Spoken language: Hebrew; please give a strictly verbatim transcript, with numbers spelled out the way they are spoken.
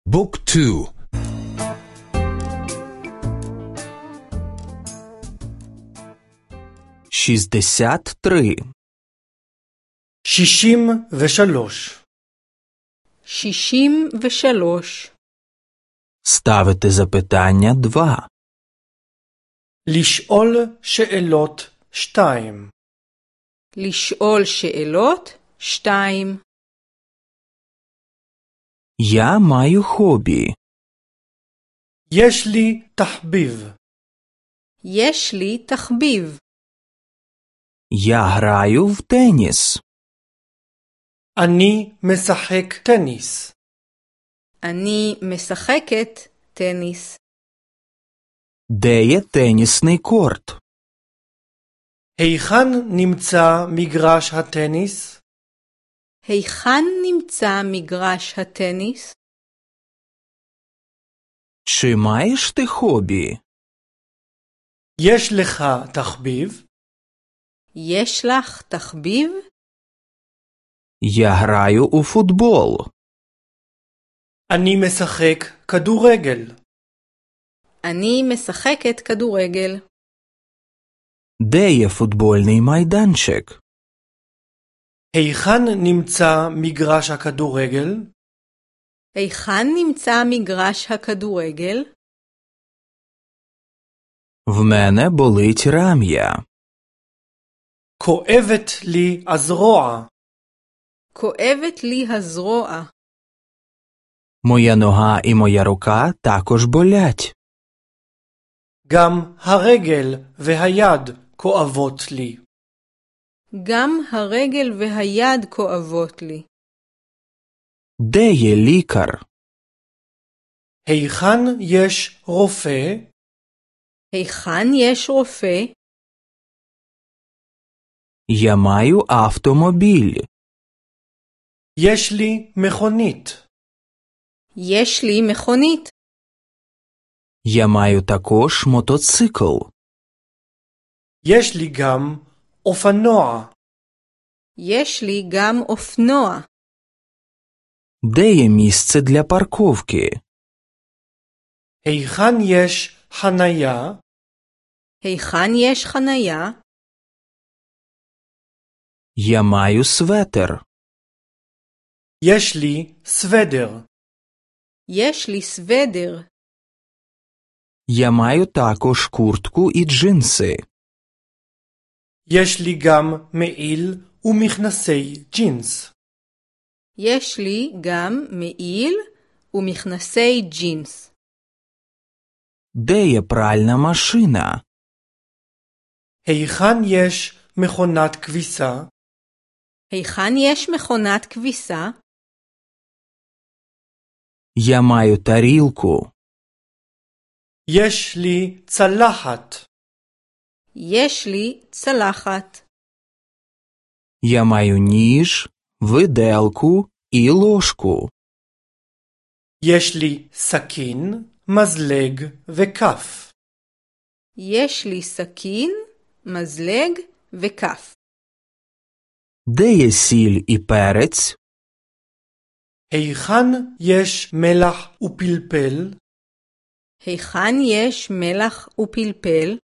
بوك تو. شيزدесят три. שישים ושלוש. שישים ושלוש. Ставити запитання два. לשאול שאלות שתיים. לשאול שאלות שתיים. Я маю хобі. יש לי תחביב. יש לי תחביב. Я граю в теніс. אני משחק טניס. אני משחקת טניס. Де є тенісний корт? היכן נמצא מגרש הטניס? היכן נמצא מגרש הטניס? Чи маєш ти хобі? יש לך תחביב? יש לך תחביב? Я граю у футбол. אני משחק כדורגל. אני משחקת כדורגל. Де є футбольний майданчик? היכן נמצא מגרש הכדורגל? היכן נמצא מגרש הכדורגל? В мене болить рам'я. כואבת לי הזרוע. כואבת לי הזרוע. Моя нога і моя рука також болять. גם הרגל והיד כואבות לי. גם הרגל והיד כואבות לי. Де є лікар? היכן יש רופא? היכן יש רופא? Я маю автомобіль. יש לי מכונית. יש לי מכונית. Я маю також мотоцикл. יש לי גם אופנוע. יש לי גם אופנוע. Де є місце для парковки? היכן יש חניה? היכן יש חניה? Я маю светер. יש לי סוודר. יש לי סוודר. Я маю також куртку і джинси. יש לי גם מעיל ומכנסי ג'ינס. יש לי גם מעיל ומכנסי ג'ינס. Де є пральна машина? היכן יש מכונת כביסה? היכן יש מכונת כביסה? Я маю тарілку. יש לי צלחת. יש לי צלחת. Я маю ніж, виделку і ложку. יש לי סכין, מזלג וכף. יש לי סכין, מזלג וכף. Де є сіль і перець? היכן יש מלח ופלפל? היכן יש מלח ופלפל?